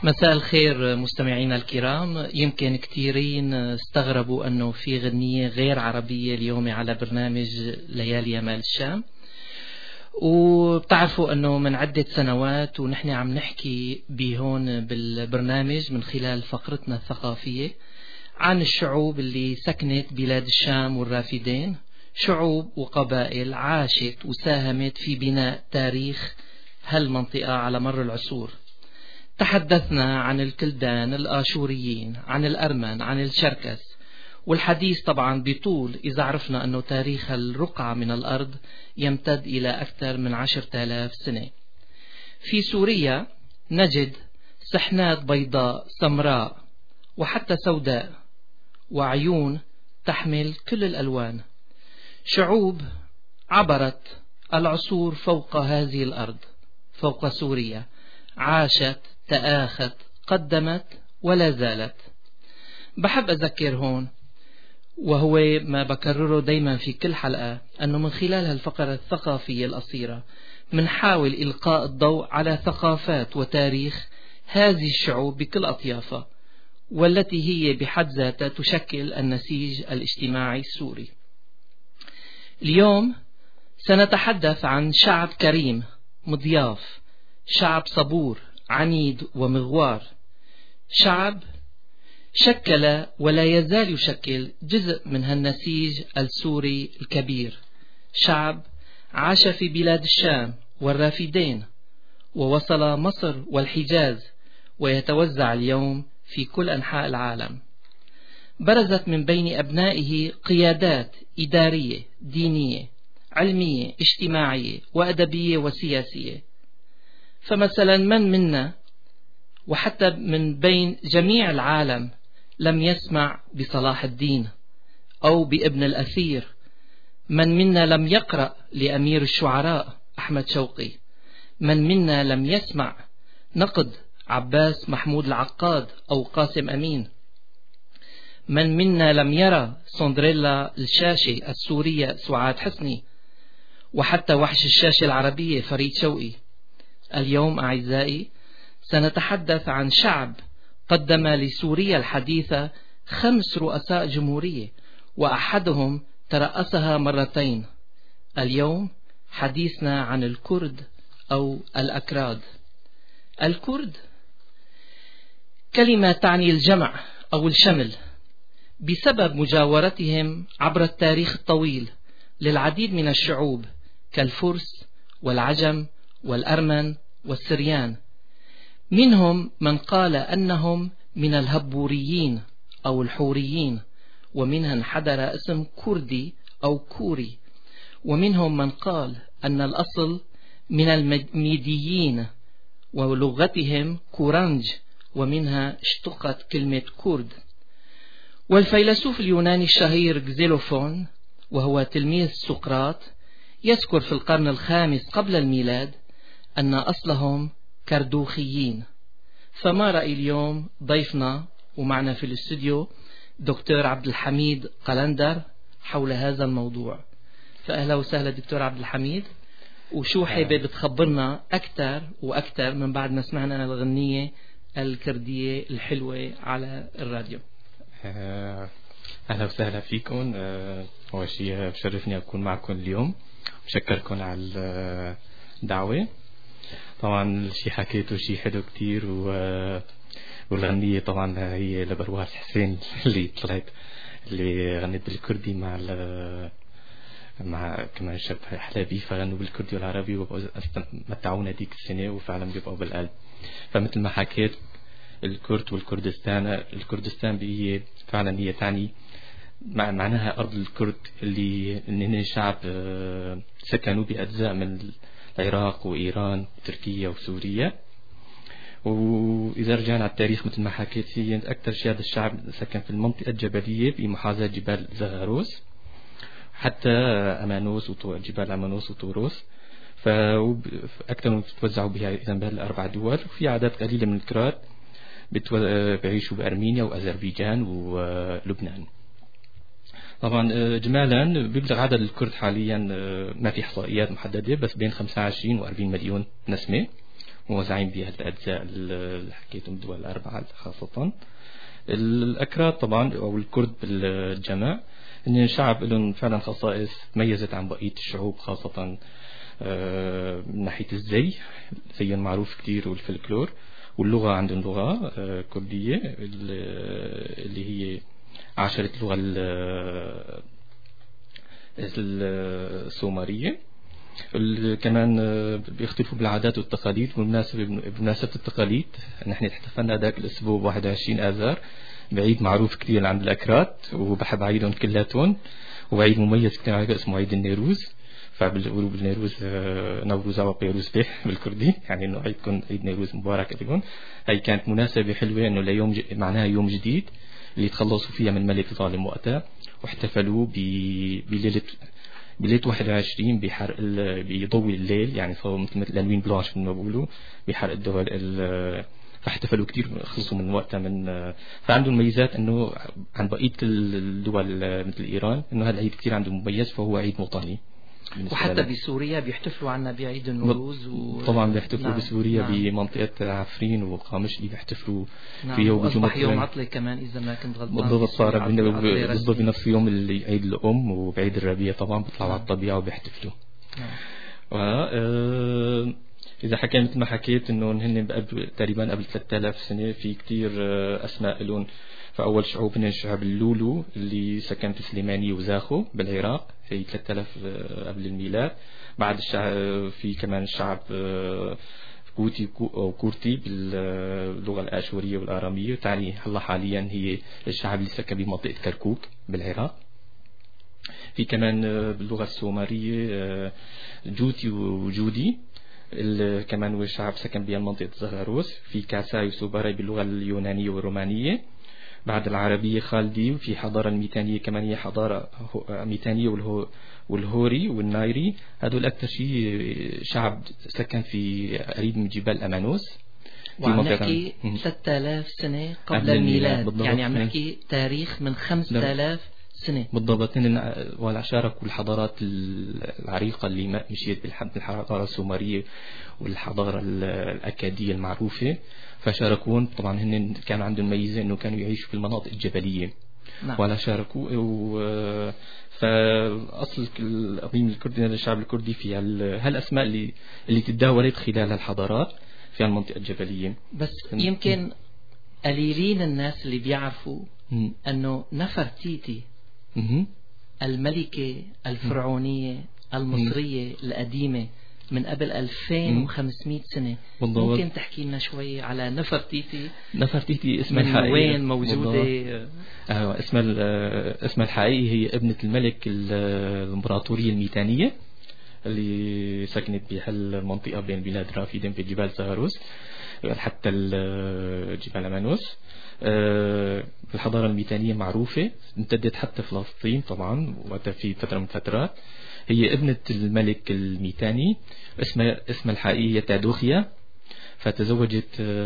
مساء الخير مستمعينا الكرام. يمكن كثيرين استغربوا أنه في غنية غير عربية اليوم على برنامج ليالي مال الشام، وبتعرفوا أنه من عدة سنوات ونحن عم نحكي بهون بالبرنامج من خلال فقرتنا الثقافية عن الشعوب اللي سكنت بلاد الشام والرافدين، شعوب وقبائل عاشت وساهمت في بناء تاريخ هالمنطقة على مر العصور. تحدثنا عن الكلدان، الآشوريين، عن الأرمن، عن الشركس، والحديث طبعا بطول إذا عرفنا أنه تاريخ الرقعة من الأرض يمتد إلى أكثر من 10,000 سنة. في سوريا نجد سحنات بيضاء سمراء وحتى سوداء وعيون تحمل كل الألوان، شعوب عبرت العصور فوق هذه الأرض، فوق سوريا، عاشت، تآخت، قدمت ولا زالت. بحب أذكر هون، وهو ما بكرره دايما في كل حلقة، أنه من خلال هالفقرة الثقافية القصيرة منحاول إلقاء الضوء على ثقافات وتاريخ هذه الشعوب بكل أطيافها، والتي هي بحد ذاتها تشكل النسيج الاجتماعي السوري. اليوم سنتحدث عن شعب كريم مضياف، شعب صبور عنيد ومغوار، شعب شكل ولا يزال يشكل جزء من هالنسيج السوري الكبير، شعب عاش في بلاد الشام والرافدين ووصل مصر والحجاز ويتوزع اليوم في كل أنحاء العالم. برزت من بين أبنائه قيادات إدارية، دينية، علمية، اجتماعية وأدبية وسياسية. فمثلا من منا وحتى من بين جميع العالم لم يسمع بصلاح الدين أو بابن الأثير؟ من منا لم يقرأ لأمير الشعراء أحمد شوقي؟ من منا لم يسمع نقد عباس محمود العقاد أو قاسم أمين؟ من منا لم يرى سندريلا الشاشة السورية سعاد حسني، وحتى وحش الشاشة العربية فريد شوقي؟ اليوم أعزائي سنتحدث عن شعب قدم لسوريا الحديثة 5 رؤساء جمهورية، وأحدهم ترأسها مرتين. اليوم حديثنا عن الكرد أو الأكراد. الكرد كلمة تعني الجمع أو الشمل، بسبب مجاورتهم عبر التاريخ الطويل للعديد من الشعوب كالفرس والعجم والأرمن والسريان. منهم من قال أنهم من الهبوريين أو الحوريين، ومنها انحدر اسم كردي أو كوري، ومنهم من قال أن الأصل من الميديين ولغتهم كورنج، ومنها اشتقت كلمة كرد. والفيلسوف اليوناني الشهير غزيلوفون، وهو تلميذ سقراط، يذكر في القرن الخامس قبل الميلاد أن أصلهم كردوخيين. فما رأي اليوم ضيفنا ومعنا في الاستوديو دكتور عبد الحميد قلندر حول هذا الموضوع؟ فأهلا وسهلا دكتور عبد الحميد، وشو حابب تخبرنا أكثر وأكثر من بعد ما سمعنا الغنية الكردية الحلوة على الراديو؟ أهلا وسهلا فيكم. أول شيء بشرفني أكون معكم اليوم، بشكركم على الدعوة. طبعا الشيء حكيته شيء حلو كتير، والغنية طبعا هي لبرواز حسين اللي طلعت، اللي غنت بالكردي مع كمان شاب حلبي، فغنوا بالكردي والعربي ومتعونا ديك السنة، وفعلا بيبقوا بالقلب. فمثل ما حكيت الكرد والكردستان هي فعلا هي تعني معناها أرض الكرد، اللي هن شعب سكنوا بأجزاء من العراق وإيران وتركيا وسوريا. وإذا رجعنا على التاريخ مثل ما حكيت، هي أكثر شيء هذا الشعب سكن في المنطقة الجبلية بمحاذاة جبال زغروس حتى أمانوس جبال أمانوس وطوروس، فأكثر توزعوا بها بهالأربع دول. وفي عدد قليلة من الكراد بيعيشوا بأرمينيا وأذربيجان ولبنان. طبعا إجمالا بيبلغ عدد الكرد حاليا، ما في إحصائيات محددة، بس بين 25 و40 مليون نسمة، موزعين بها الأجزاء اللي حكيتهم الدول الأربعة خاصة. الأكراد طبعا أو الكرد بالجمع إن شعب لهم فعلا خصائص تميزت عن بقية الشعوب، خاصة من ناحية الزي معروف كتير، والفلكلور، واللغة عندهم لغة كردية اللي هي عشرة اللغة السومرية. كمان بيختلفوا بالعادات والتقاليد. بمناسبة التقاليد نحن احتفلنا ذاك الأسبوع 21 آذار بعيد معروف كتير عند الأكراد، وبحب عيدهم كلاتهم، وعيد مميز كتير اسمه عيد النيروز. فبالقولوا بالنيروز نوروز أو بيروز به بالكردي، يعني إنه عيدكم عيد نيروز مبارك لكم. هاي كانت مناسبة حلوة إنه ليوم معناها يوم جديد اللي تخلصوا فيها من ملك ظالم وقتها، واحتفلوا بليلة 21 بحرق بضوء الليل، يعني صاروا مثل الألوين بلانش مثل ما بقولوا بحرق الدول فاحتفلوا كتير خلصوا من وقتها. فعندهم ميزات انه عن بقية الدول مثل ايران، انه هذا العيد كتير عنده مميز، فهو عيد وطني. وحتى بسوريا بيحتفلوا عنا بعيد النوروز طبعا بيحتفلوا بسوريا بمنطقة عفرين وقامش اللي بيحتفلوا فيه، وأصبح يوم عطلة كمان إذا ما كنت غلطان. بالضبط، صار بالضبط بنفس يوم اللي عيد الأم وبعيد الربيع طبعا بيطلعوا على الطبيعة وبيحتفلوا. إذا حكينا مثل ما حكيت إنه هن تقريبا قبل 3000 سنة في كتير أسماء لهم. فأول شعوب هن شعب اللولو اللي سكن في سليمانية وزاخو بالعراق، هي 3000 قبل الميلاد. بعد الشعب في كمان الشعب كوتي أو كورتي باللغة الآشورية والآرامية، تعني هلا حاليا هي الشعب اللي سكن بمنطقة كركوك بالعراق. في كمان باللغة السومرية جوتي وجودي، كمان هو شعب سكن بمنطقة زغروس. في كاساي وسوباري باللغة اليونانية والرومانية. بعد العربية خالدي، وفي حضارة الميتانية كمان هي حضارة ميتانية والهوري والنايري. هذول أكثر شيء شعب سكن في قريب من جبال أمانوس. وعم نحكي 3000 سنة قبل الميلاد، يعني عم نحكي تاريخ من 5000 سنة بالضبط. ولا شاركوا الحضارات العريقة اللي مشيت بالحضارة السومرية والحضارة الأكادية المعروفة، فشاركون. طبعا هن كان عندهم ميزة إنه كانوا يعيشوا في المناطق الجبلية. ولا شاركوا. فأصل الأقليم الكردي، الشعب الكردي في هالأسماء اللي تداولت خلال الحضارات في المنطقة الجبلية. بس يمكن قليلين الناس اللي بيعرفوا أنه نفرتيتي الملكة الفرعونية المصرية القديمة من قبل 2500 سنة. ممكن تحكي لنا شوي على نفرتيتي؟ نفرتيتي اسمها الحقيقي وين موجودة؟ اسمها الحقيقي هي ابنة الملك الامبراطورية الميتانية اللي سكنت بهالمنطقة بين بلاد رافدين في جبال زغروس حتى جبال أمانوس. الحضارة الميتانية معروفة، امتدت حتى فلسطين طبعا وقتها في فترة من فترات. هي ابنة الملك الميتاني، اسمها الحقيقي تادوخيا. فتزوجت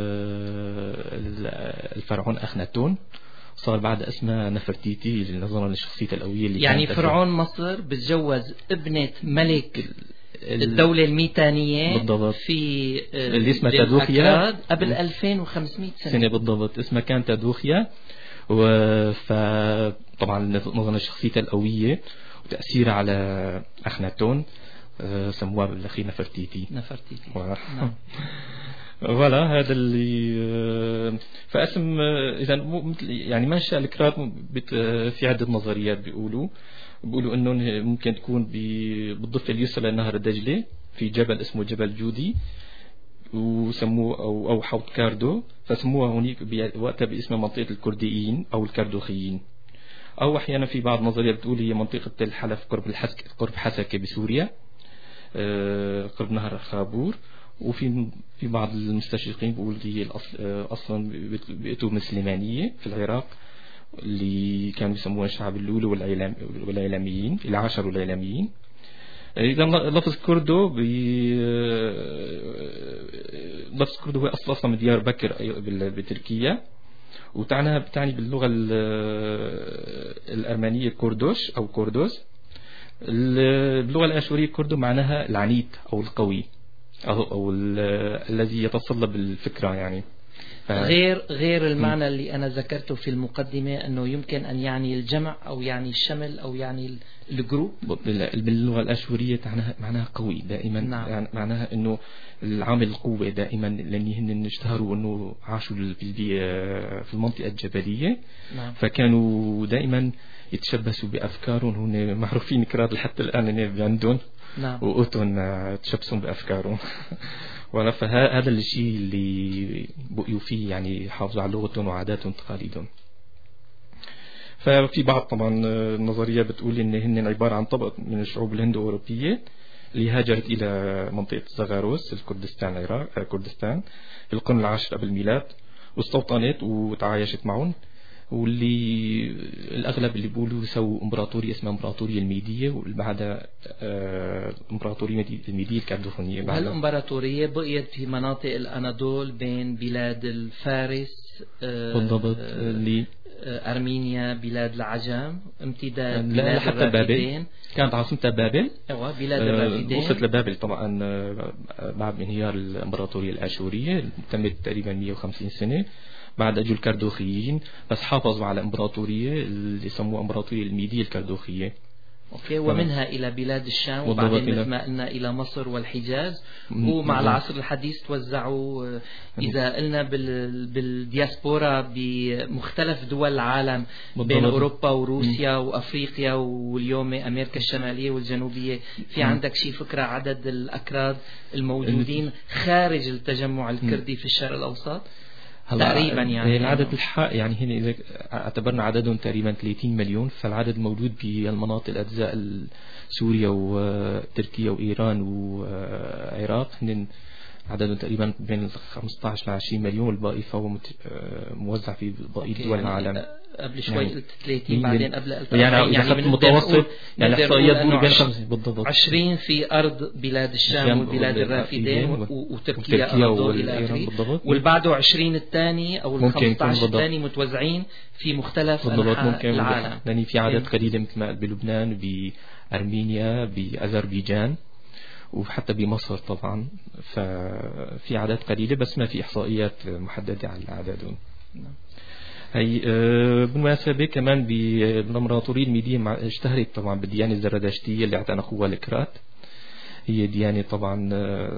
الفرعون أخناتون، صار بعد اسمها نفرتيتي نظرا لشخصيتها القوية اللي يعني فرعون مصر بتزوج ابنة ملك الدولة الميتانية بالضبط في اللي اسمها تادوخيا قبل 2500 سنة بالضبط. اسمها كان تادوخيا. فطبعا نظرا لشخصيتها القوية وتأثيرها على أخناتون سموها بالأخير نفرتيتي. ولا هذا اللي فاسم إذا يعني منشأ الكراد في عدة نظريات. بيقولوا إنه ممكن تكون بالضفة اليسرى لنهر الدجلة في جبل اسمه جبل جودي، وسموه أو حوض كاردو، فسموها هناك وقتها باسم منطقة الكرديين أو الكردوخيين. أو أحيانا في بعض النظريات بتقول هي منطقة الحلف قرب حسكة بسوريا قرب نهر خابور. وفي بعض المستشرقين بيقول هي أصلا بيأتوا من سليمانية في العراق اللي كانوا يسموها شعب اللولو والعيلاميين العاشر والعيلاميين. إذا لفظ كردو لفظ كردو هو أصلا من ديار بكر بتركيا، بتعني باللغة الأرمنية كوردوش أو كوردوس. باللغة الآشورية كردو معناها العنيد أو القوي. أو الذي يتصلب الفكرة يعني. غير المعنى اللي أنا ذكرته في المقدمة أنه يمكن أن يعني الجمع أو يعني الشمل أو يعني الجروب. باللغة الآشورية معناها قوي دائما. نعم. يعني معناها أنه العامل القوة دائما، لأنهم اشتهروا أنه عاشوا في المنطقة الجبلية. نعم. فكانوا دائما يتشبثوا بأفكارهم، هن معروفين كراد حتى الآن عندهم. نعم. وأوتون تشبثون بأفكارهم. فهذا الشيء اللي بقيوا فيه، يعني حافظوا على لغتهم وعاداتهم وتقاليدهم. ففي بعض طبعا النظرية بتقول إن هن عبارة عن طبقة من الشعوب الهندو-أوروبية اللي هاجرت إلى منطقة زاغروس الكردستان العراق كردستان في القرن العاشر قبل الميلاد، واستوطنت وتعايشت معهم، واللي الأغلب اللي بيقولوا سووا إمبراطورية اسمها إمبراطورية الميدية، وبعدها إمبراطورية الميدية الكردوخونية. هالإمبراطورية بقيت في مناطق الأناضول بين بلاد الفارس بالضبط، اللي أرمينيا، بلاد العجم، امتداد بلاد حتى بابل، كانت عاصمتها بابل. بلاد الرافدين. وصلت لبابل طبعا بعد انهيار الإمبراطورية الآشورية، تمت تقريبا 150 سنة. بعد أجوا الكردوخيين، بس حافظوا على إمبراطورية اللي سموها إمبراطورية الميدية الكردوخية. ومنها إلى بلاد الشام، وبعدين مثل ما قلنا إلى مصر والحجاز. ومع العصر الحديث توزعوا، إذا قلنا بالدياسبورا بمختلف دول العالم بين أوروبا وروسيا وأفريقيا واليوم أمريكا الشمالية والجنوبية. في عندك شي فكرة عدد الأكراد الموجودين خارج التجمع الكردي في الشرق الأوسط؟ تقريبا يعني العدد الحق يعني هنا إذا اعتبرنا عددهم تقريبا 30 مليون، فالعدد موجود بالمناطق الأجزاء سوريا وتركيا وإيران وعراق، هن عددهم تقريبا بين 15 ل 20 مليون، والباقي فهو موزع في باقي دول العالم. قبل شوي قلت 30 بعدين قبل قلت يعني متوسط، يعني احصائيات بيقولوا بين 5 بالضبط 20 في ارض بلاد الشام وبلاد الرافدين وتركيا الى اخره، والبعده 20 الثاني او ال 15 الثاني متوزعين في مختلف انحاء العالم. يعني في عدد قليل مثل ما بلبنان، بأرمينيا، بأذربيجان، وحتى بمصر طبعا. ففي عدد قليلة بس ما في إحصائيات محددة على عددهم. هي بالمناسبة كمان بالإمبراطورية الميدية اشتهرت طبعا بالديانة الزرادشتية اللي اعتنقوها الكرات. هي ديانة طبعا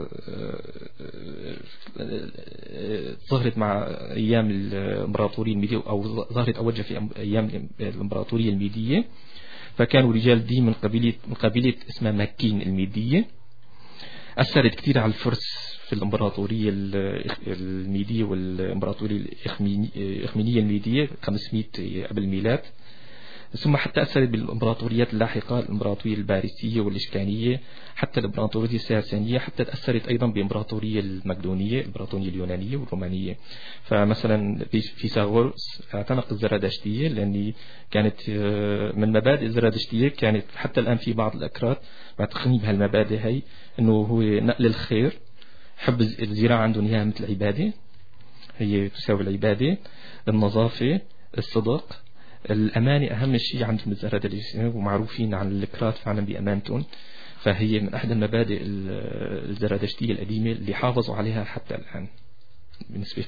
ظهرت مع أيام الإمبراطورية الميدية، أو ظهرت أوجه في أيام الإمبراطورية الميدية. فكانوا رجال دين من قبيلة اسمها مكين الميدية، أثرت كثير على الفرس في الإمبراطورية الميدية والإمبراطورية الإخمينية الميدية 500 قبل الميلاد. ثم حتى أثرت بالإمبراطوريات اللاحقة، الإمبراطورية الباريسية والإشكانية، حتى الإمبراطورية الساسانية، حتى تأثرت أيضا بإمبراطورية المقدونية، الإمبراطورية اليونانية والرومانية. فمثلا فيثاغورس اعتنق الزرادشتية، لأن كانت من مبادئ الزرادشتية، كانت حتى الآن في بعض الأكراد معتقدين بهالمبادئ هي، إنه هو نقل الخير، حب الزراعة عندهم إياها مثل العبادة، هي تساوي العبادة، النظافة، الصدق، الأمانة أهم شيء عندهم الزرادشتية، ومعروفين عن الكرات فعلا بأمانتهم. فهي من أحد المبادئ الزرادشتية القديمة اللي حافظوا عليها حتى الآن. بالنسبة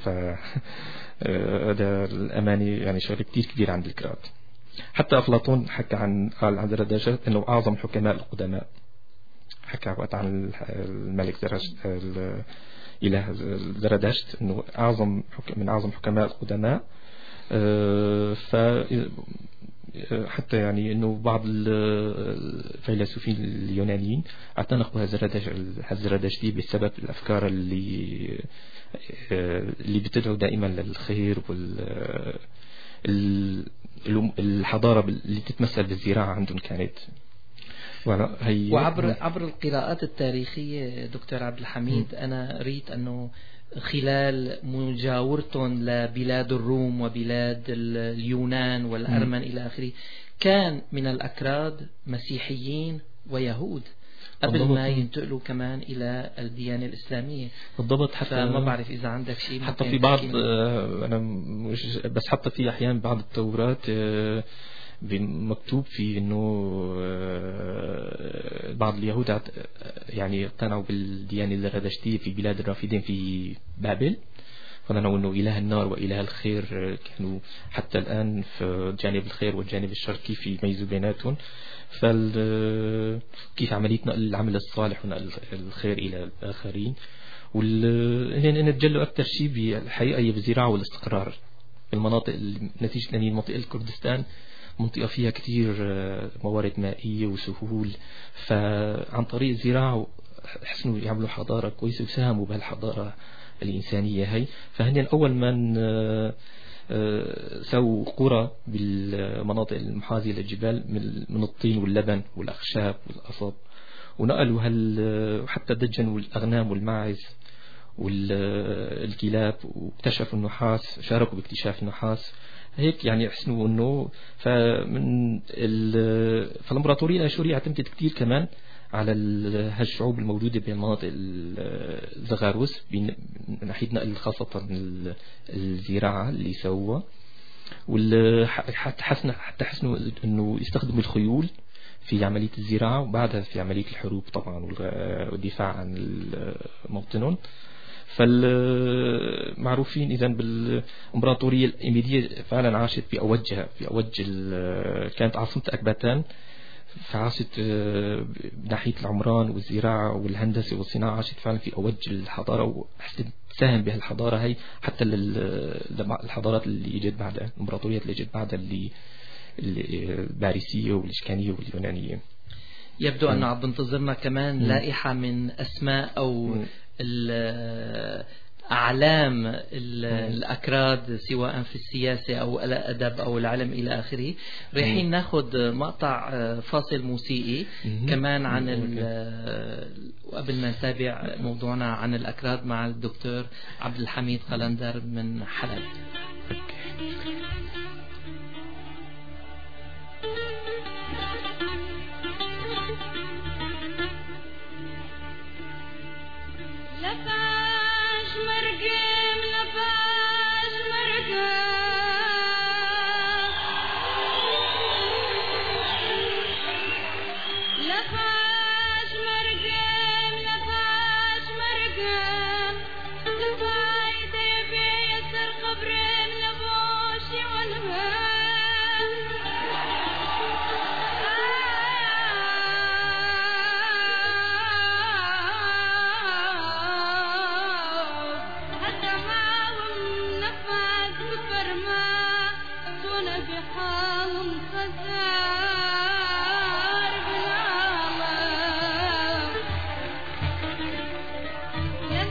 هذا الأمانة يعني شغل كتير كبير عند الكرات. حتى أفلاطون قال عن زرادشت أنه أعظم حكماء القدماء، حكى وقت عن الملك الإله زرادشت أنه من أعظم حكماء القدماء. حتى يعني أنه بعض الفيلسوفين اليونانيين اعتنقوا الزرادشتي بسبب الأفكار اللي بتدعو دائما للخير والحضارة اللي تتمثل بالزراعة عندهم كانت. وعبر القراءات التاريخية دكتور عبد الحميد، أنا ريت أنه خلال مجاورتهم لبلاد الروم وبلاد اليونان والأرمن إلى آخره، كان من الأكراد مسيحيين ويهود قبل ما ينتقلوا كمان إلى الديانة الإسلامية. بالضبط. حتى ما بعرف إذا عندك شيء، حتى في بعض أنا مش بس حتى في أحيان بعض التوراة مكتوب فيه إنه بعض اليهود يعني اقتنعوا بالديانة الزرادشتية في بلاد الرافدين في بابل، فظنوا أنه إله النار وإله الخير كانوا حتى الآن في جانب الخير والجانب الشرقي في ميزوا بيناتهم. كيف عملية نقل العمل الصالح ونقل الخير إلى الآخرين. وإن تجلوا أكثر شيء بالحقيقة هي بالزراعة والاستقرار في المناطق، نتيجة أن منطقة الكردستان منطقة فيها كتير موارد مائية وسهول، فعن طريق الزراعة حسنوا يعملوا حضارة كويسة وساهموا بهالحضارة الإنسانية هي. فهن أول من سووا قرى بالمناطق المحاذية للجبال من الطين واللبن والأخشاب والقصب، ونقلوا حتى دجنوا الأغنام والماعز والكلاب، واكتشفوا النحاس، شاركوا باكتشاف النحاس هيك يعني حسنوا انه فالامبراطورية الاشورية اعتمدت كتير كمان على هالشعوب الموجودة بالمناطق الزغاروس من ناحية نقل خاصة الزراعة اللي سووها، حتى حسنوا انه يستخدموا الخيول في عملية الزراعة، وبعدها في عملية الحروب طبعا والدفاع عن موطنهم. فالمعروفين إذن بالإمبراطورية الإيميدية فعلا عاشت في أوجها، كانت عاصمة أكباتان، فعاشت ناحية العمران والزراعة والهندسة والصناعة، عاشت فعلا في أوج الحضارة، وحسنت تساهم بهالحضارة هي حتى الحضارات اللي اجت بعدها، الإمبراطوريات اللي اجت بعدها اللي الباريسية والإشكانية واليونانية. يبدو أنه عم بنتظرنا كمان لائحة من أسماء أو أعلام الأكراد سواء في السياسة أو الأدب أو العلم إلى آخره. رايحين ناخذ مقطع فاصل موسيقي كمان عن وقبل ما نتابع موضوعنا عن الأكراد مع الدكتور عبد الحميد قلندر من حلب. يا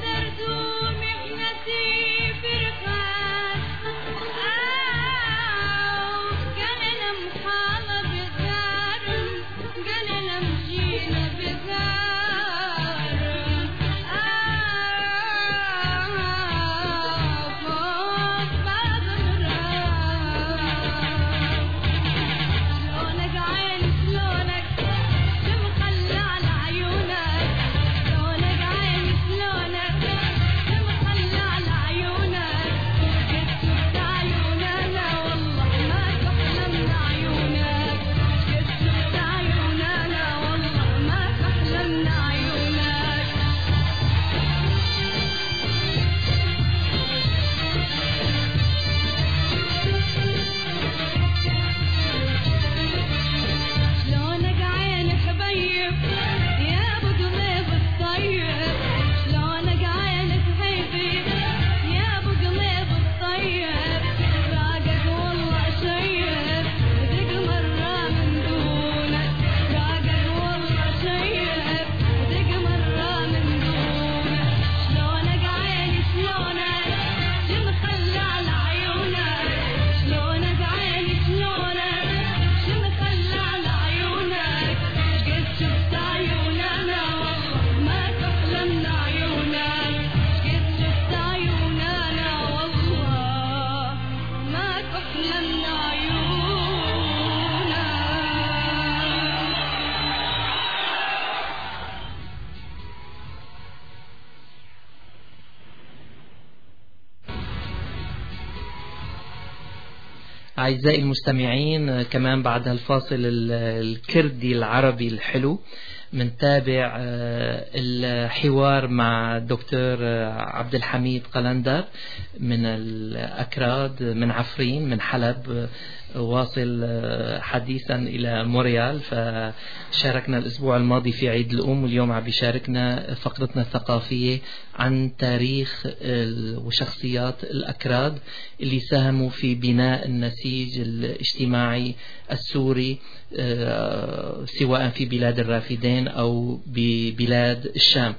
أعزائي المستمعين، كمان بعد هالفاصل الكردي العربي الحلو منتابع الحوار مع الدكتور عبد الحميد قلندر من الأكراد من عفرين من حلب، واصل حديثا إلى موريال. فشاركنا الأسبوع الماضي في عيد الأم، واليوم عم بيشاركنا فقرتنا الثقافية عن تاريخ وشخصيات الأكراد اللي ساهموا في بناء النسيج الاجتماعي السوري، سواء في بلاد الرافدين أو ببلاد الشام.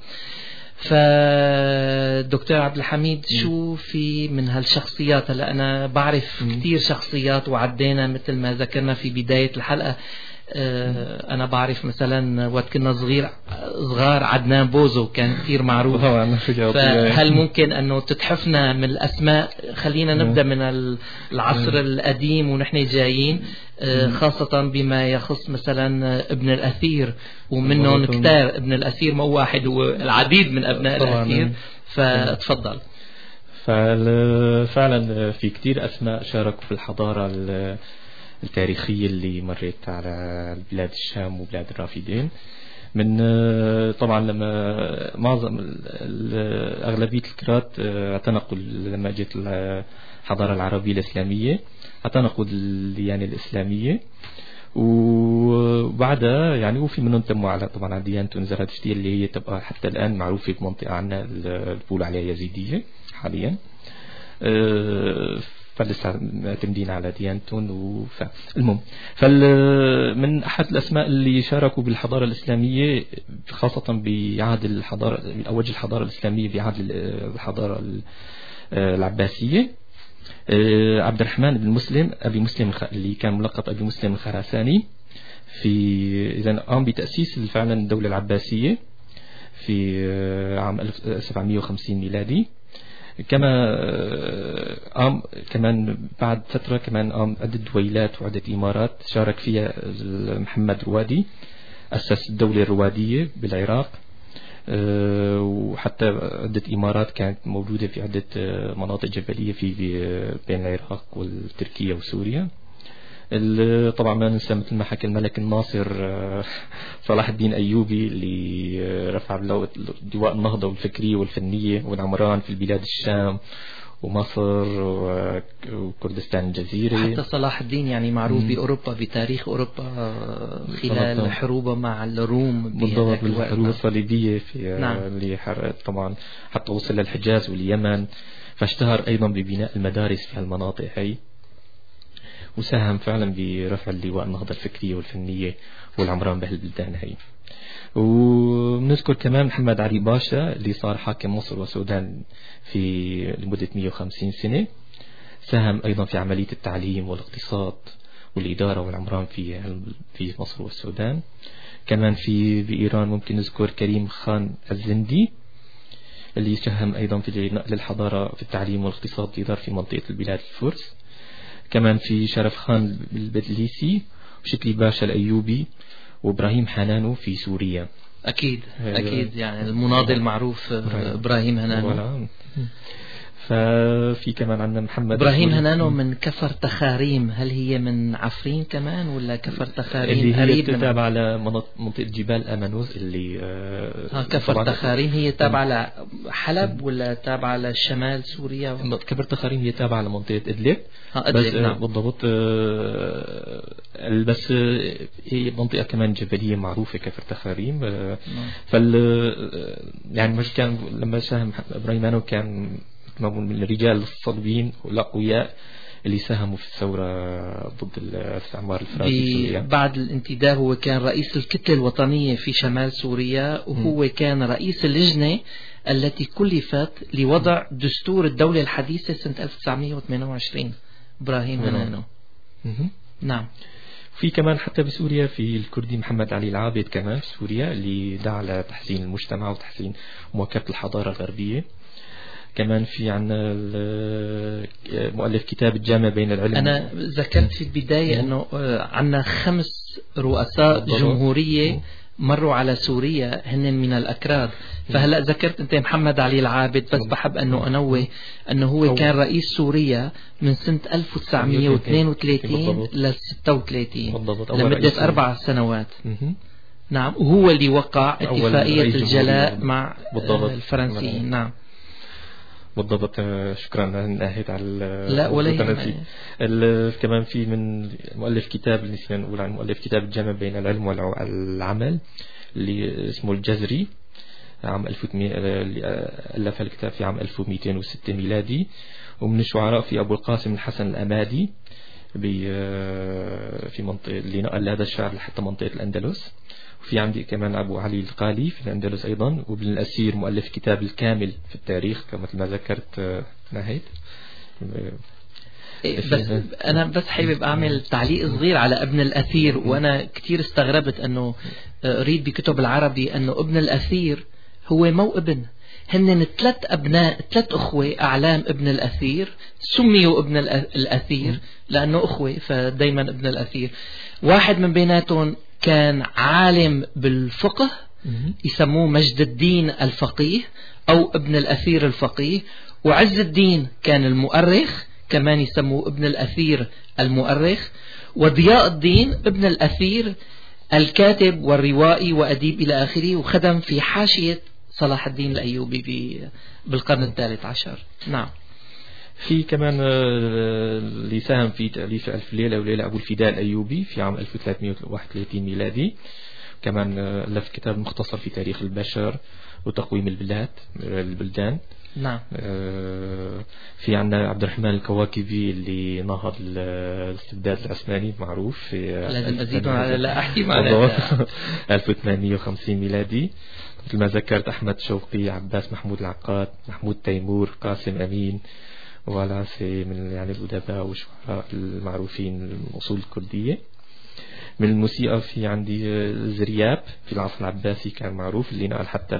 فدكتور عبد الحميد، شو في من هالشخصيات؟ هلا أنا بعرف كتير شخصيات، وعدينا مثل ما ذكرنا في بداية الحلقة. أنا بعرف مثلا وقت كنا صغار عدنان بوزو كان كتير معروف. فهل ممكن أنه تتحفنا من الأسماء؟ خلينا نبدأ من العصر القديم ونحن جايين، خاصة بما يخص مثلا ابن الأثير، ومنهم كتار. ابن الأثير مو واحد، والعديد من أبناء الأثير. فتفضل. فعلا في كتير أسماء شاركوا في الحضارة التاريخية اللي مرت على بلاد الشام وبلاد الرافدين. من طبعا لما معظم أغلبية الكرات اعتنقوا لما جت الحضارة العربية الإسلامية، اعتنقوا الديانة الإسلامية، وبعدها يعني وفي منهم تموا على طبعا على ديانة زرادشتية اللي هي تبقى حتى الآن معروفة بمنطقة عنا بقولوا عليها يزيدية حاليا. فلسه معتمدين على ديانتون. المهم من أحد الأسماء اللي شاركوا بالحضارة الإسلامية، خاصة بعهد الحضارة أوج الحضارة الإسلامية بعهد الحضارة العباسية، عبد الرحمن بن مسلم أبي مسلم اللي كان ملقب أبي مسلم الخراساني، في إذن قام بتأسيس فعلا الدولة العباسية في عام 1750 ميلادي. كمان بعد فترة كمان قام عدة دويلات وعدة إمارات شارك فيها محمد روادي، أسس الدولة الروادية بالعراق، وحتى عدة إمارات كانت موجودة في عدة مناطق جبلية في بين العراق والتركيا وسوريا. طبعا ما ننسى مثل ما حكى الملك الناصر صلاح الدين أيوبي اللي رفع لواء النهضة والفكرية والفنية والعمران في البلاد الشام ومصر وكردستان الجزيرة. حتى صلاح الدين يعني معروف بأوروبا، بتاريخ أوروبا خلال حروبه مع الروم، بالضبط بالحروب الصليبية في اللي حرقت طبعا حتى وصل للحجاز واليمن، فاشتهر أيضا ببناء المدارس في هالمناطق هي، وساهم فعلا برفع اللواء النهضة الفكرية والفنية والعمران بهالبلدان هي. ونذكر كمان محمد علي باشا اللي صار حاكم مصر والسودان في لمدة 150 سنة، ساهم أيضا في عملية التعليم والاقتصاد والإدارة والعمران في مصر والسودان. كمان بإيران ممكن نذكر كريم خان الزندي اللي ساهم أيضا في نقل الحضارة في التعليم والاقتصاد والإدارة في منطقة البلاد الفرس. كمان في شرف خان البدليسي وشكلي باشا الأيوبي وإبراهيم حنانو في سوريا. أكيد يعني المناضل المعروف إبراهيم هنانو. ففي كمان عندنا محمد إبراهيم هنانو من كفر تخاريم. هل هي من عفرين كمان ولا كفر تخاريم اللي هي تابعة على منطقة جبال أمانوز اللي كفر تخاريم هي تابعة لحلب ولا تابعة لشمال سوريا؟ كفر تخاريم هي تابعة لمنطقة إدلب. بس نعم. بالضبط. بس هي منطقة كمان جبلية معروفة كفر تخاريم. يعني مش كان لما ساهم إبراهيم هنانو كان من الرجال الصلبين والأقوياء اللي ساهموا في الثورة ضد الاستعمار الفرنسي. بعد الانتداب هو كان رئيس الكتلة الوطنية في شمال سوريا، وهو كان رئيس اللجنة التي كلفت لوضع دستور الدولة الحديثة سنة 1928. إبراهيم هنانو. نعم. في كمان حتى بسوريا في الكردي محمد علي العابد كمان في سوريا اللي دعا لتحسين المجتمع وتحسين مواكبة الحضارة الغربية. كمان في عنا مؤلف كتاب الجامع بين العلم. أنا ذكرت في البداية أنه عنا 5 رؤساء جمهورية مروا على سوريا هن من الأكراد. فهلأ ذكرت أنت محمد علي العابد، بس بحب أنه أنوه أنه هو كان رئيس سوريا من سنة 1932 ل 36 لمدة 4 سنوات. نعم، وهو اللي وقع اتفاقية الجلاء مع الفرنسيين. نعم بالضبط. شكرا، نهيت على لا ولا كمان في من مؤلف كتاب، نسينا نقول عن مؤلف كتاب الجمع بين العلم والعمل اللي اسمه الجزري، عام 1100 اللي ألف الكتاب في عام 1206 ميلادي. ومن الشعراء في أبو القاسم الحسن الأمادي في منطقة اللي نقل هذا الشعر لحتى منطقة الأندلس. وفي عندي كمان أبو علي القالي في الأندلس أيضا. وابن الأسير مؤلف كتاب الكامل في التاريخ كما ما ذكرت نهيت. بس أنا بس حابب أعمل تعليق صغير على ابن الأثير. وأنا كتير استغربت أنه أريد بكتب العربي أنه ابن الأثير هو مو ابن، هن 3 أبناء 3 أخوة أعلام ابن الأثير، سميوا ابن الأثير لأنه أخوة فدايما ابن الأثير. واحد من بيناتهم كان عالم بالفقه يسموه مجد الدين الفقيه أو ابن الأثير الفقيه، وعز الدين كان المؤرخ كمان يسموه ابن الأثير المؤرخ، وضياء الدين ابن الأثير الكاتب والروائي وأديب إلى آخره، وخدم في حاشية صلاح الدين الأيوبي بالقرن 13. نعم. في كمان اللي ساهم في تأليف ألف ليلة وليلة أبو الفداء الأيوبي في عام 1331 ميلادي. كمان ألف كتاب مختصر في تاريخ البشر وتقويم البلدان. نعم. في عندنا عبد الرحمن الكواكبي اللي نهض الاستبداد العثماني معروف، لازم أزيد على لا أحكي معنا 1850 ميلادي. مثل ما ذكرت أحمد شوقي، عباس محمود العقاد، محمود تيمور، قاسم أمين، والعسي من يعني الأدباء والشعراء المعروفين الأصول الكردية. من الموسيقى في عندي زرياب في العصر العباسي كان معروف، اللي نقل حتى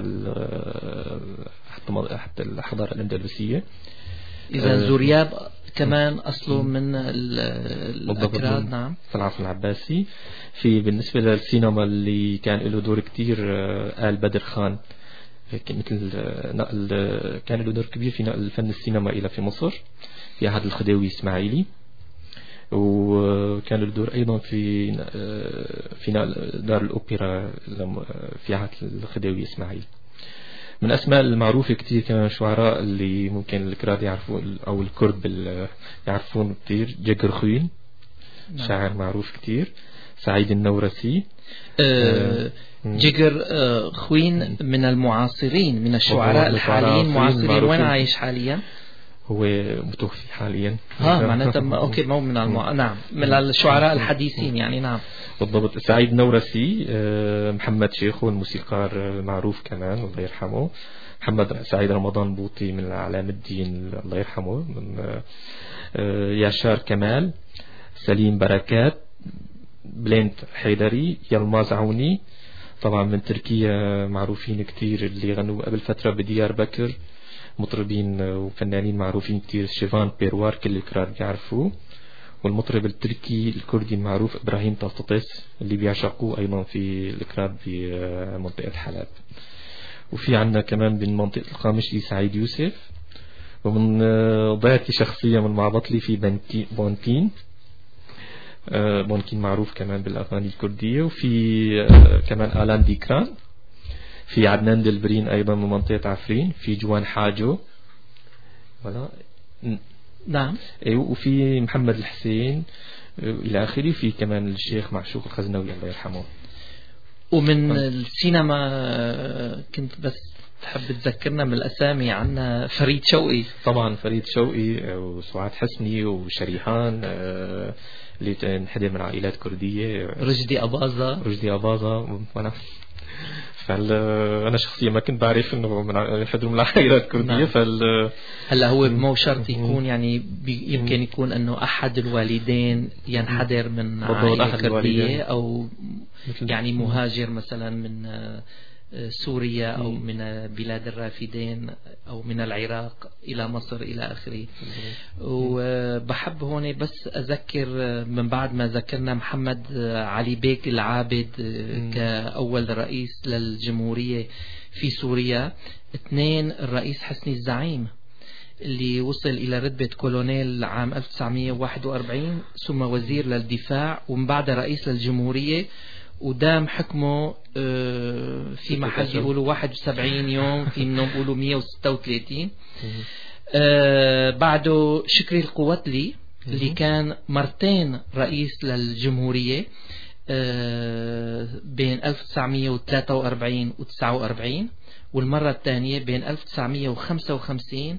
الحضارة الأندلسية. إذا زرياب كمان أصله من الأكراد. نعم، في العصر العباسي. في بالنسبة للسينما اللي كان له دور كتير آل بدر خان، مثل نقل كان له دور كبير في نقل فن السينما إلى في مصر في عهد الخديوي إسماعيلي، وكان له دور أيضا في نقل دار الأوبرا في عهد الخديوي إسماعيل. من أسماء المعروفة كتير كمان شعراء اللي ممكن الكراد يعرفون أو الكرد يعرفون كتير. جقر خوين شاعر معروف كتير. سعيد النورسي. جقر خوين من المعاصرين، من الشعراء الحاليين معاصرين. وين عايش حاليا؟ هو متوفي حاليا. معناتها اوكي مو من نعم، من الشعراء الحديثين يعني. نعم بالضبط. سعيد نورسي. محمد شيخو الموسيقار المعروف كمان الله يرحمه. محمد سعيد رمضان بوطي من أعلام الدين الله يرحمه. من ياشار كمال، سليم بركات، بلينت حيدري، يلماز عوني. طبعا من تركيا معروفين كتير اللي غنوا قبل فترة بديار بكر، مطربين وفنانين معروفين كتير. شيفان بيروار كل الكراد بيعرفوه. والمطرب التركي الكردي المعروف إبراهيم تططس اللي بيعشقوه أيضا في الكراد بمنطقة حلب. وفي عنا كمان من منطقة القامشلي سعيد يوسف. ومن ضيعتي شخصية من معبطلي في بونكين معروف كمان بالأغاني الكردية. وفي كمان آلان ديكران. في عدنان دلبرين أيضا من منطقة عفرين. في جوان حاجو ولا نعم. وفي محمد الحسين إلى آخره. في كمان الشيخ معشوق الخزنوي الله يرحمه. ومن السينما كنت بس تحب تذكرنا من الأسامي عنا فريد شوقي. طبعا فريد شوقي وسعاد حسني وشريحان اللي انحدر من عائلات كردية. رشدي أباظة. أنا شخصيا ما كنت بعرف إنه ينحدروا من العائلات الكردية. هلا هو مو شرط يكون يعني يمكن يكون إنه أحد الوالدين ينحدر من عائلة كردية أو يعني مهاجر مثلا سوريا أو من بلاد الرافدين أو من العراق إلى مصر إلى آخره. وبحب هون بس أذكر من بعد ما ذكرنا محمد علي بيك العابد كأول رئيس للجمهورية في سوريا، 2 الرئيس حسني الزعيم اللي وصل إلى رتبة كولونيل عام 1941 ثم وزير للدفاع ومن بعد رئيس للجمهورية، ودام حكمه في محل بيقولوا 71 يوم، في منهم بيقولوا 136. بعده شكري القوتلي اللي كان مرتين رئيس للجمهورية بين 1943 و 49، والمرة الثانية بين 1955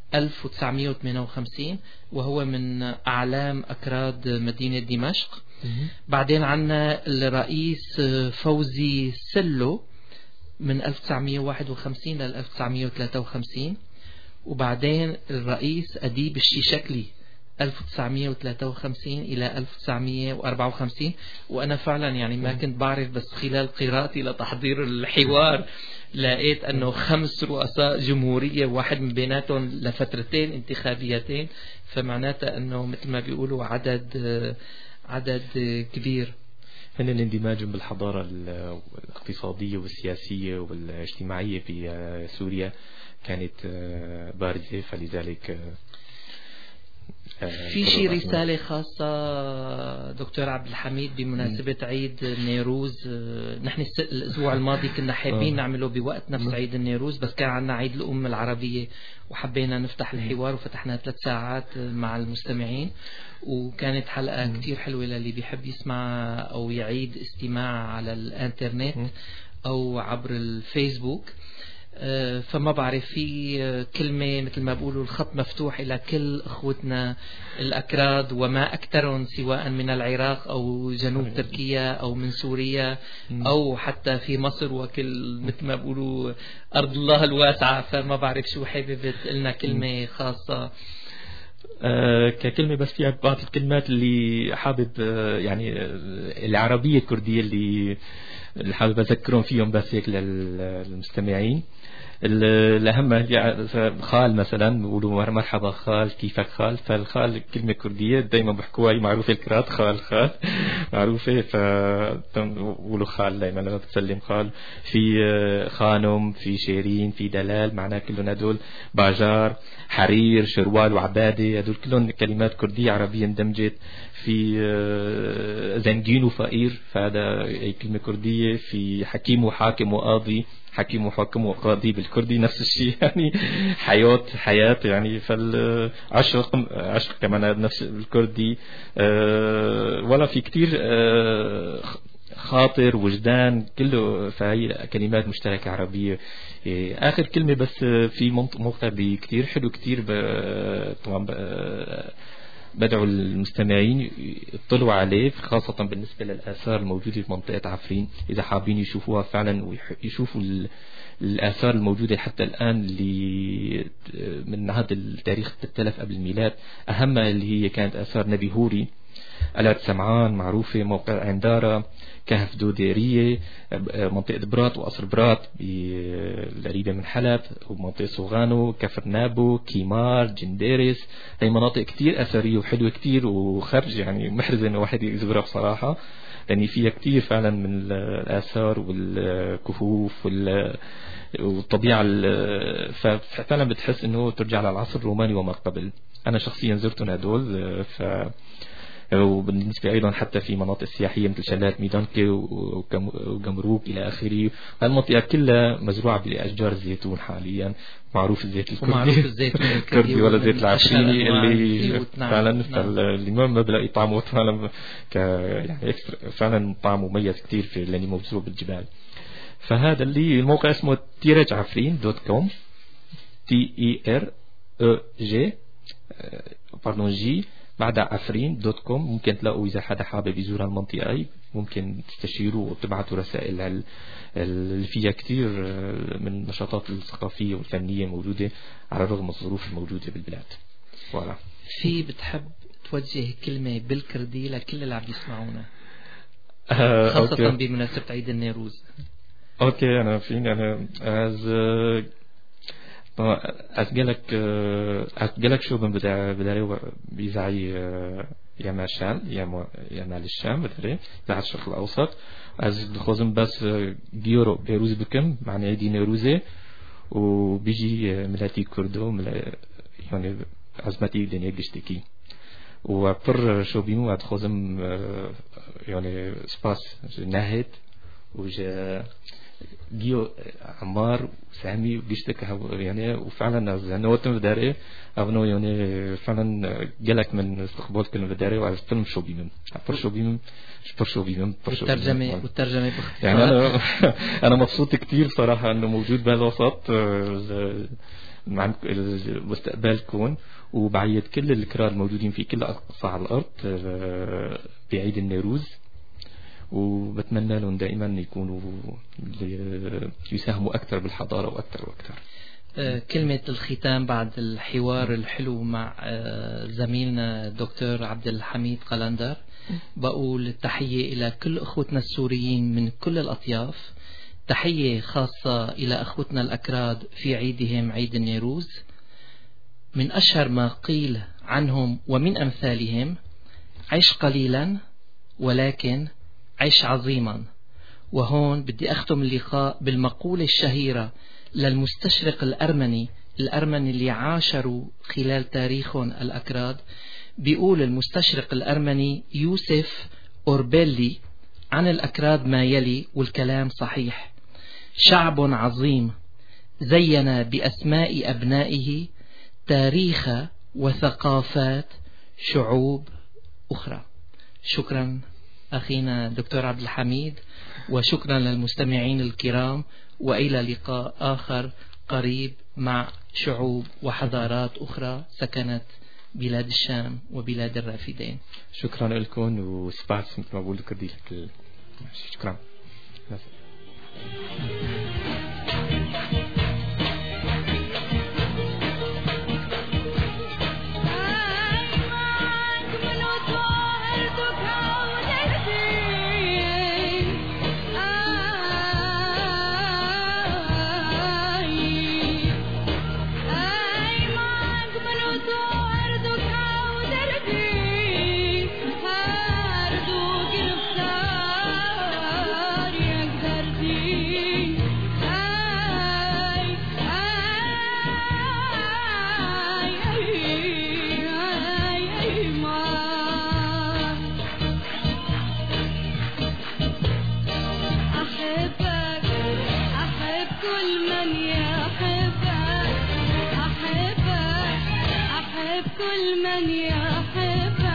1958، وهو من أعلام أكراد مدينة دمشق. بعدين عنا الرئيس فوزي سلو من 1951 لل 1953، وبعدين الرئيس أديب الشيشكلي 1953 إلى 1954. وأنا فعلا يعني ما كنت بعرف، بس خلال قراءتي لتحضير الحوار لقيت أنه 5 رؤساء جمهورية، واحد من بيناتهم لفترتين انتخابيتين، فمعناتها أنه مثل ما بيقولوا عدد كبير. هن الاندماج بالحضارة الاقتصادية والسياسية والاجتماعية في سوريا كانت بارزة، فلذلك في شي رسالة خاصة دكتور عبد الحميد بمناسبة عيد النيروز؟ نحن الأسبوع الماضي كنا حابين نعمله بوقت نفس عيد النيروز، بس كان عنا عيد الأم العربية وحبينا نفتح الحوار وفتحنا 3 ساعات مع المستمعين، وكانت حلقة كتير حلوة للي بيحب يسمع أو يعيد استماع على الانترنت أو عبر الفيسبوك. فما بعرف، في كلمة مثل ما بقولوا الخط مفتوح إلى كل أخوتنا الأكراد وما أكثرهم، سواء من العراق أو جنوب تركيا أو من سوريا أو حتى في مصر، وكل مثل ما بقولوا أرض الله الواسعة. فما بعرف شو حابب تقلنا كلمة خاصة ككلمة، بس في بعض الكلمات اللي حابب يعني العربية الكردية اللي حابب أذكرهم فيهم بس هيك للمستمعين. الأهم خال مثلا بيقولوا مرحبا خال، كيفك خال؟ فالخال كلمة كردية دايما بحكوها، معروفة الكراد خال معروفة، فبقولوا خال دايما لما بتسلم خال. في خانم، في شيرين، في دلال، معناه كلهم هدول باجار، حرير، شروال وعبادة، هدول كلهم كلمات كردية عربية اندمجت. في زنجين وفقير، فهذا أي كلمة كردية. في حكيم وحاكم وقاضي، حكيم وحاكم وقاضي بالكردي نفس الشيء يعني حياة يعني. عشق كمان نفس الكردي. ولا في كتير خاطر، وجدان، كله، فهي كلمات مشتركة عربية. آخر كلمة بس، في موقع كتير حلو كتير طبعا بدعو المستمعين يطلعوا عليه، خاصة بالنسبة للآثار الموجودة في منطقة عفرين، إذا حابين يشوفوها فعلا ويشوفوا الآثار الموجودة حتى الآن اللي من هذا التاريخ 3000 قبل الميلاد. أهمها اللي هي كانت آثار نبي هوري، قلعة سمعان معروفة، موقع عندارة، كهف دوديرية، منطقة برات وقصر برات قريبة من حلب، ومنطقة صوغانو، كفر نابو، كيمار، جنديرس. هي مناطق كتير أثرية وحلوة كتير، وخرج يعني محرزة إنه واحد يزورها بصراحة، لأن فيها كتير فعلا من الآثار والكهوف والطبيعة. ففعلا بتحس إنه ترجع للعصر الروماني وما قبل. أنا شخصيا زرتهم هدول. وبالنسبة أيضا حتى في مناطق سياحية مثل شلالات ميدانكي وجمروك إلى آخره. هالمنطقة كلها مزروعة بأشجار الزيتون حاليا. معروف الزيت الكردي ولا زيت العفريني اللي فعلا اللي ما بلاقي طعمه فعلا يعني فعلا طعم مميز كتير في لأنه موجود بالجبال. فهذا اللي الموقع اسمه tirajafrin.com TEREG بعد عفرين.com. ممكن تلاقوا إذا حدا حابب يزور المنطقة ممكن تستشيروا وتبعتوا رسائل اللي فيها كتير من النشاطات الثقافية والفنية الموجودة على الرغم من الظروف الموجودة بالبلاد. ولا في بتحب توجه كلمة بالكردي لكل اللي عم يسمعونا خاصة بمناسبة عيد النيروز؟ اوكي انا فيني انا أسألك شو بداري بيزعي يا مع الشام يا مع الشام بداري زعي الشرق الأوسط از دخوزم بس جيورو بيروز بكم معناه دي نيروزي وبيجي ملاتي كردو يعني عزمتي الدنيا جشتكي وبر شو بيمو أدخوزم يعني سباس ناهد وجا جيو عمار وسامي وجشتك يعني وفعلا يعني وقت بداري أبنو يعني فعلا جالك من استقبال كلمة بداري وعلى فيلم شو بيمم برشو بيمم والترجمة يعني أنا مبسوط كتير صراحة إنه موجود بهالوسط مع المستقبل كون وبعيد كل الكرار الموجودين في كل أقطاع الأرض بعيد النيروز وبتمنى لهم دائما يكونوا يساهموا أكثر بالحضارة وأكثر وأكثر. كلمة الختام بعد الحوار الحلو مع زميلنا دكتور عبد الحميد قلندر بقول تحية إلى كل أخوتنا السوريين من كل الأطياف، تحية خاصة إلى أخوتنا الأكراد في عيدهم عيد النيروز. من أشهر ما قيل عنهم ومن أمثالهم: عش قليلا ولكن عش عظيما. وهون بدي أختم اللقاء بالمقولة الشهيرة للمستشرق الأرمني اللي عاشروا خلال تاريخهم الأكراد. بيقول المستشرق الأرمني يوسف أوربيلي عن الأكراد ما يلي، والكلام صحيح: شعب عظيم زين بأسماء أبنائه تاريخ وثقافات شعوب أخرى. شكرا أخينا دكتور عبد الحميد، وشكرا للمستمعين الكرام، وإلى لقاء آخر قريب مع شعوب وحضارات أخرى سكنت بلاد الشام وبلاد الرافدين. شكرا لكم وسباس مثل ما بقول كردي لك. شكرا. كل من يحب